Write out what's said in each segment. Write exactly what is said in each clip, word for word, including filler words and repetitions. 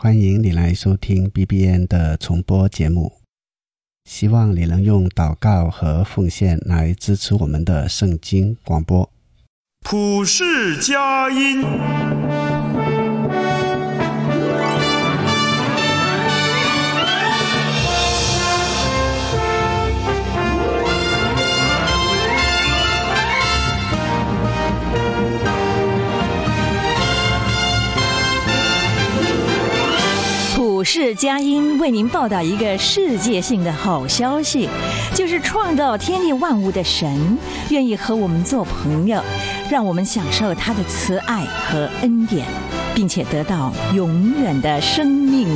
欢迎你来收听 B B N 的重播节目，希望你能用祷告和奉献来支持我们的圣经广播。 普世佳音。 普世佳音为您报道一个世界性的好消息，就是创造天地万物的神愿意和我们做朋友，让我们享受他的慈爱和恩典，并且得到永远的生命。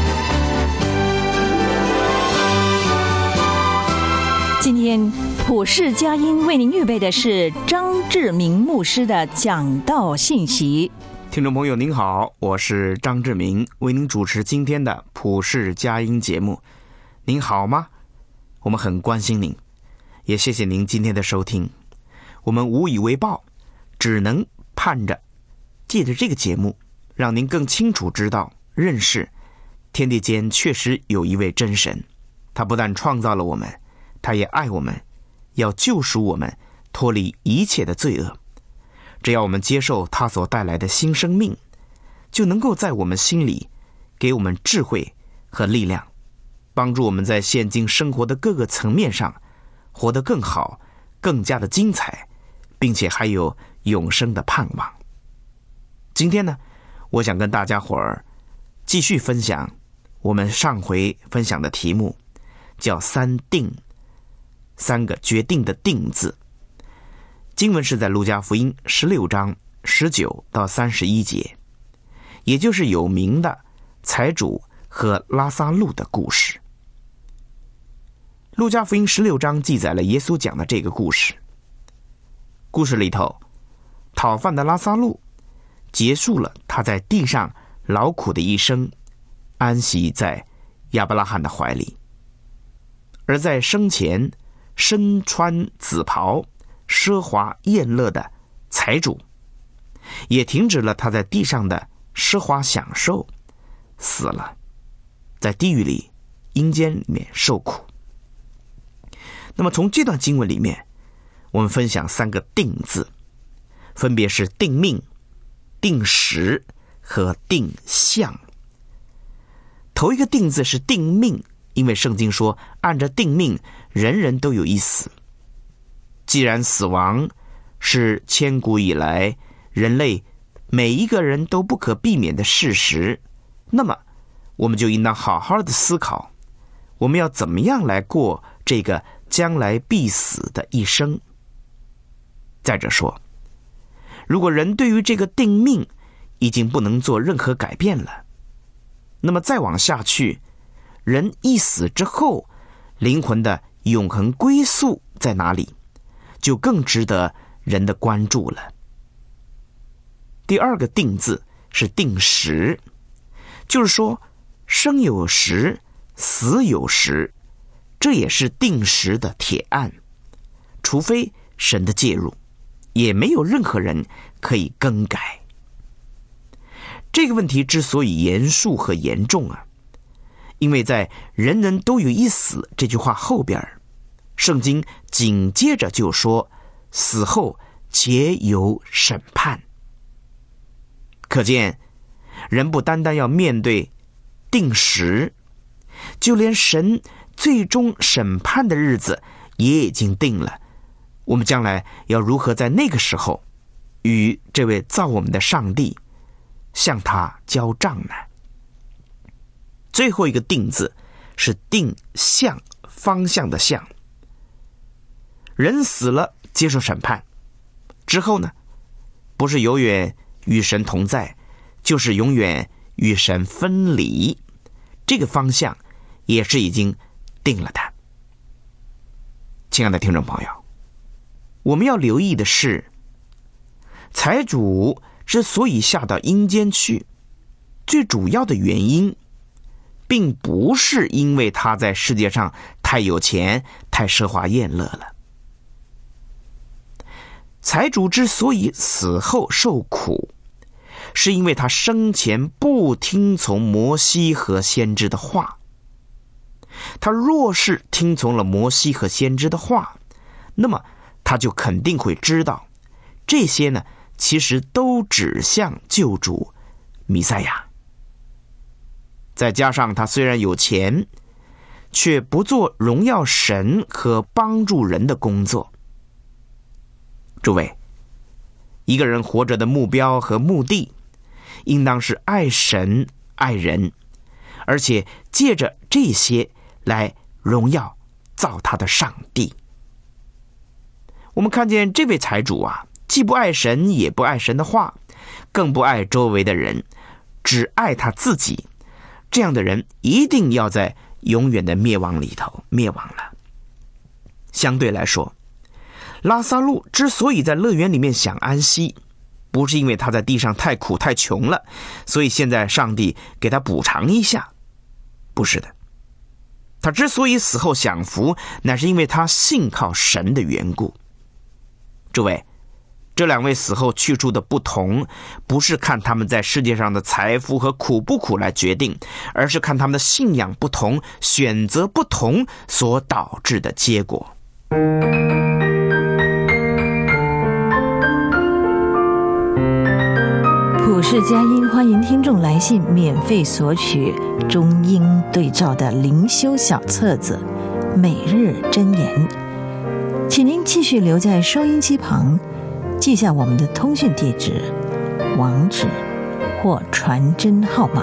今天普世佳音为您预备的是张志明牧师的讲道信息。 听众朋友您好，我是张志明，为您主持今天的普世佳音节目。您好吗？我们很关心您，也谢谢您今天的收听。我们无以为报，只能盼着借着这个节目，让您更清楚知道认识天地间确实有一位真神，他不但创造了我们，他也爱我们，要救赎我们脱离一切的罪恶。只要我们接受他所带来的新生命，就能够在我们心里给我们智慧和力量，帮助我们在现今生活的各个层面上活得更好，更加的精彩，并且还有永生的盼望。今天呢，我想跟大家伙儿继续分享我们上回分享的题目，叫三定，三个决定的定字。经文是在路加福音十六章十九到三十一节，也就是有名的财主和拉撒路的故事。路加福音十六章记载了耶稣讲的这个故事。故事里头，讨饭的拉撒路结束了他在地上劳苦的一生，安息在亚伯拉罕的怀里；而在生前身穿紫袍奢华宴乐的财主也停止了他在地上的奢华享受，死了，在地狱里阴间里面受苦。那么从这段经文里面，我们分享三个定字，分别是定命、定时和定向。头一个定字是定命，因为圣经说按着定命人人都有一死。既然死亡是千古以来人类每一个人都不可避免的事实，那么我们就应当好好的思考，我们要怎么样来过这个将来必死的一生。再者说，如果人对于这个定命已经不能做任何改变了，那么再往下去，人一死之后灵魂的永恒归宿在哪里，就更值得人的关注了。第二个定字是定时，就是说生有时，死有时，这也是定时的铁案，除非神的介入，也没有任何人可以更改。这个问题之所以严肃和严重啊，因为在人人都有一死这句话后边，圣经紧接着就说死后且有审判。可见人不单单要面对定时，就连神最终审判的日子也已经定了。我们将来要如何在那个时候与这位造我们的上帝向他交账呢？最后一个定字是定向，方向的向。人死了接受审判之后呢，不是永远与神同在，就是永远与神分离，这个方向也是已经定了的。亲爱的听众朋友，我们要留意的是，财主之所以下到阴间去，最主要的原因并不是因为他在世界上太有钱，太奢华宴乐了。财主之所以死后受苦， 是因为他生前不听从摩西和先知的话。他若是听从了摩西和先知的话，那么他就肯定会知道，这些呢，其实都指向救主弥赛亚。再加上他虽然有钱，却不做荣耀神和帮助人的工作。诸位，一个人活着的目标和目的，应当是爱神、爱人，而且借着这些来荣耀造他的上帝。我们看见这位财主啊，既不爱神，也不爱神的话，更不爱周围的人，只爱他自己。这样的人一定要在永远的灭亡里头灭亡了。相对来说，拉撒路之所以在乐园里面享安息，不是因为他在地上太苦太穷了，所以现在上帝给他补偿一下，不是的。他之所以死后享福，乃是因为他信靠神的缘故。诸位，这两位死后去处的不同，不是看他们在世界上的财富和苦不苦来决定，而是看他们的信仰不同、选择不同所导致的结果。 普世佳音欢迎听众来信，免费索取中英对照的灵修小册子《每日箴言》，请您继续留在收音机旁，记下我们的通讯地址、网址或传真号码。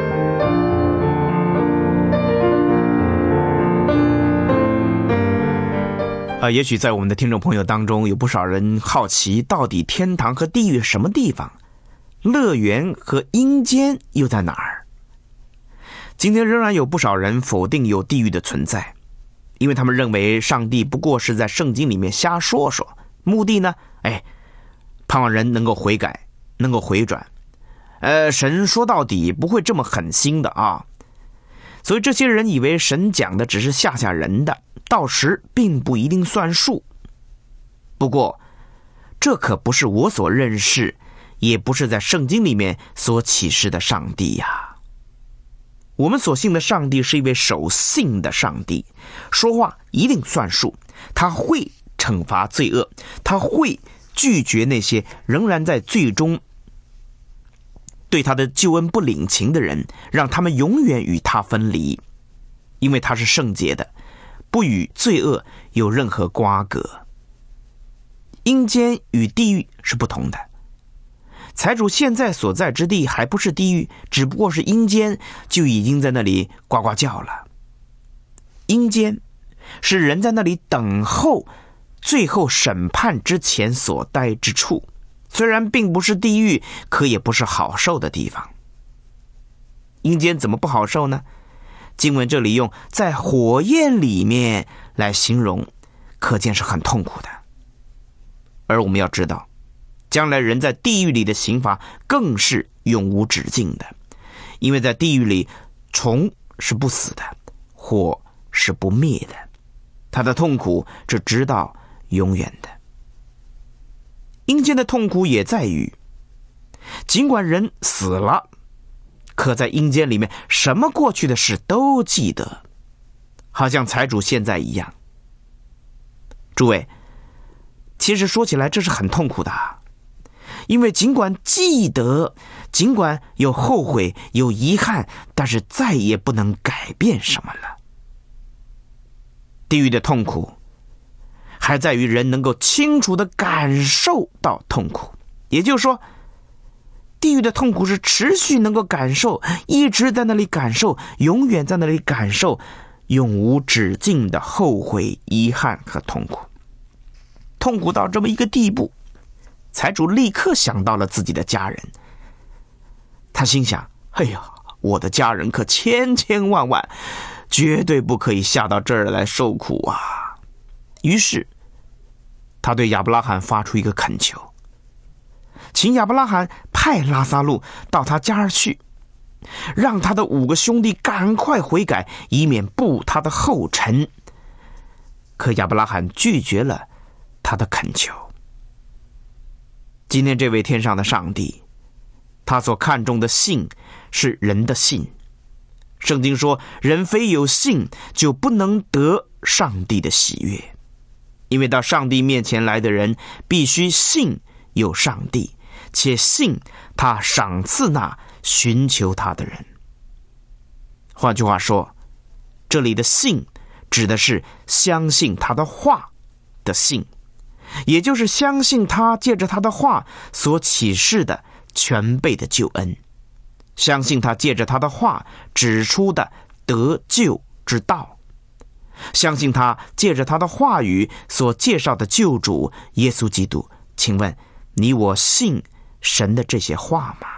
呃，也许在我们的听众朋友当中，有不少人好奇，到底天堂和地狱什么地方？乐园和阴间又在哪儿？今天仍然有不少人否定有地狱的存在，因为他们认为上帝不过是在圣经里面瞎说说，目的呢，哎，盼望人能够悔改，能够回转。呃，神说到底不会这么狠心的啊。所以这些人以为神讲的只是吓吓人的，到时并不一定算数。不过，这可不是我所认识，也不是在圣经里面所启示的上帝呀。我们所信的上帝是一位守信的上帝，说话一定算数，他会惩罚罪恶，他会拒绝那些仍然在罪中对他的救恩不领情的人，让他们永远与他分离，因为他是圣洁的，不与罪恶有任何瓜葛。阴间与地狱是不同的，财主现在所在之地还不是地狱，只不过是阴间，就已经在那里呱呱叫了。阴间是人在那里等候最后审判之前所待之处，虽然并不是地狱，可也不是好受的地方。阴间怎么不好受呢？经文这里用在火焰里面来形容，可见是很痛苦的。而我们要知道，将来人在地狱里的刑罚更是永无止境的，因为在地狱里，虫是不死的，火是不灭的，他的痛苦是直到永远的。阴间的痛苦也在于，尽管人死了，可在阴间里面什么过去的事都记得，好像财主现在一样。诸位，其实说起来这是很痛苦的，因为尽管记得，尽管有后悔有遗憾，但是再也不能改变什么了。地狱的痛苦还在于人能够清楚地感受到痛苦，也就是说，地狱的痛苦是持续能够感受，一直在那里感受，永远在那里感受，永无止境的后悔、遗憾和痛苦。痛苦到这么一个地步，财主立刻想到了自己的家人。他心想，哎呀，我的家人可千千万万，绝对不可以下到这儿来受苦啊。于是他对亚伯拉罕发出一个恳求，请亚伯拉罕派拉撒路到他家去，让他的五个兄弟赶快悔改，以免步他的后尘。可亚伯拉罕拒绝了他的恳求。今天这位天上的上帝他所看重的信是人的信。圣经说，人非有信就不能得上帝的喜悦，因为到上帝面前来的人必须信有上帝，且信他赏赐那寻求他的人。换句话说，这里的信指的是相信他的话的信，也就是相信他借着他的话所启示的全备的救恩，相信他借着他的话指出的得救之道，相信他借着他的话语所介绍的救主耶稣基督。请问你我信神的这些话吗？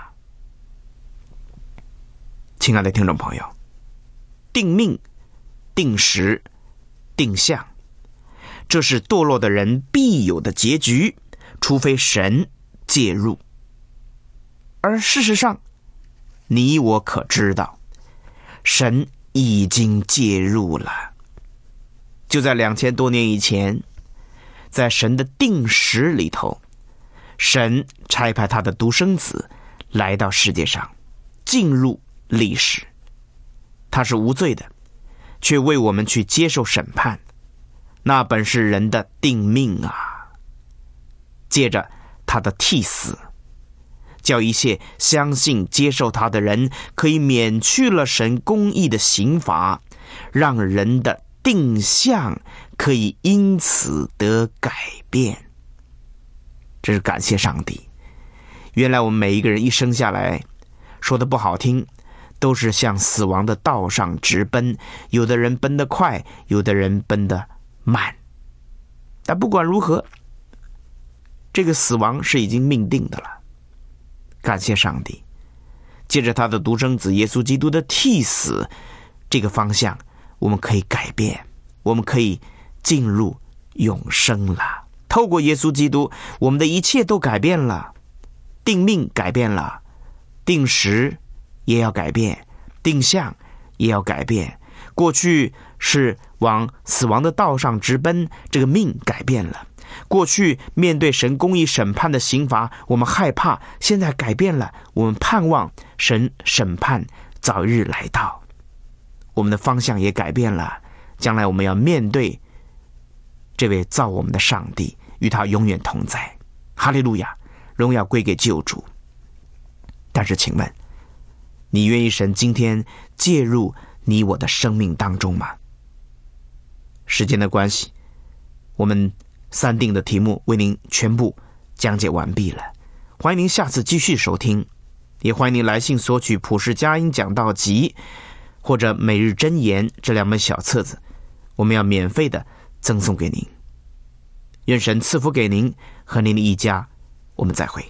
亲爱的听众朋友，定命、定时、定向，这是堕落的人必有的结局，除非神介入。而事实上，你我可知道，神已经介入了。就在两千多年以前，在神的定时里头，神差派他的独生子来到世界上，进入历史。他是无罪的，却为我们去接受审判，那本是人的定命啊。借着他的替死，叫一切相信接受他的人可以免去了神公义的刑罚，让人的定向可以因此得改变。这是感谢上帝。原来我们每一个人一生下来，说的不好听，都是向死亡的道上直奔，有的人奔得快，有的人奔得慢。但不管如何，这个死亡是已经命定的了。感谢上帝，借着他的独生子耶稣基督的替死，这个方向我们可以改变，我们可以进入永生了。透过耶稣基督，我们的一切都改变了，定命改变了，定时也要改变，定向也要改变。过去是往死亡的道上直奔，这个命改变了。过去面对神公义审判的刑罚，我们害怕，现在改变了，我们盼望神审判早日来到。我们的方向也改变了，将来我们要面对这位造我们的上帝，与他永远同在。哈利路亚，荣耀归给救主。但是请问，你愿意神今天介入你我的生命当中吗？时间的关系，我们三定的题目为您全部讲解完毕了，欢迎您下次继续收听，也欢迎您来信索取普世佳音讲道集或者每日箴言这两本小册子，我们要免费的赠送给您。愿神赐福给您和您的一家，我们再会。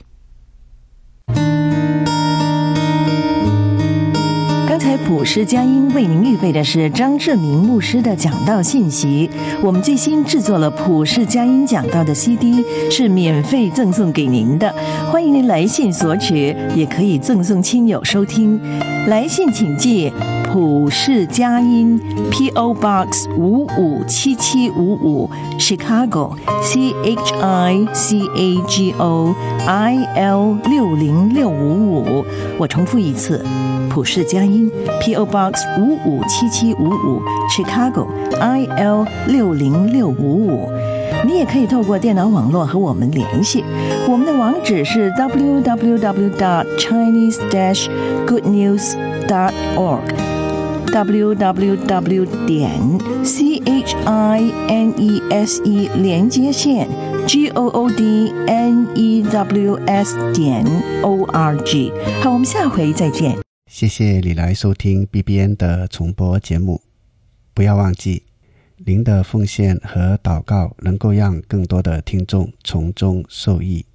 刚才普世佳音为您预备的是张志明牧师的讲道信息，我们最新制作了普世佳音讲道的 C D， 是免费赠送给您的，欢迎您来信索取，也可以赠送亲友收听。来信请寄普世佳音 P O Box 五五七七五五 Chicago C H I C A G O I L 六零六五五。我重复一次，普世佳音 P O Box 五五七七五五 Chicago I L 六零六五五。你也可以透过电脑网络和我们联系，我们的网址是 double-u double-u double-u dot chinese dash good news dot org double-u double-u double-u 点 c h i n e s e 连接线 g o o d n e w s 点 o r g。 好，我们下回再见。 谢谢你来收听 B B N 的重播节目，不要忘记您的奉献和祷告能够让更多的听众从中受益。